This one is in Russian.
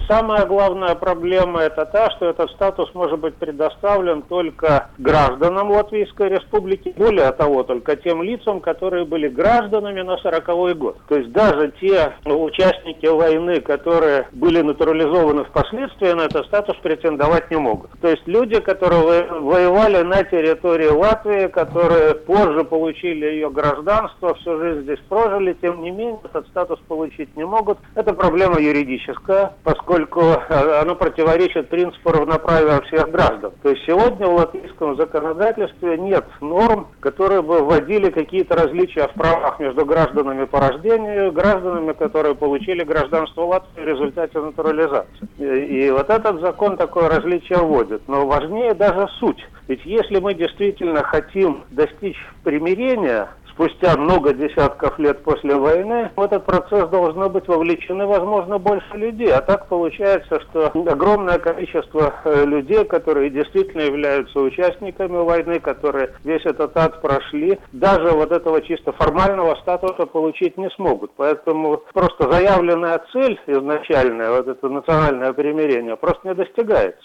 Самая главная проблема это та, что этот статус может быть предоставлен только гражданам Латвийской Республики, более того, только тем лицам, которые были гражданами на 40-й год. То есть даже те участники войны, которые были натурализованы впоследствии, на этот статус претендовать не могут. То есть люди, которые воевали на территории Латвии, которые позже получили ее гражданство, всю жизнь здесь прожили, тем не менее этот статус получить не могут. Это проблема юридическая, поскольку она противоречит принципу равноправия всех граждан. То есть сегодня в латвийском законодательстве нет норм, которые бы вводили какие-то различия в правах между гражданами по рождению и гражданами, которые получили гражданство Латвии в результате натурализации. И вот этот закон такое различие вводит. Но важнее даже суть. Ведь если мы действительно хотим достичь примирения, спустя много десятков лет после войны, в этот процесс должно быть вовлечены, возможно, больше людей. А так получается, что огромное количество людей, которые действительно являются участниками войны, которые весь этот ад прошли, даже вот этого чисто формального статуса получить не смогут. Поэтому просто заявленная цель изначальная, вот это национальное примирение, просто не достигается.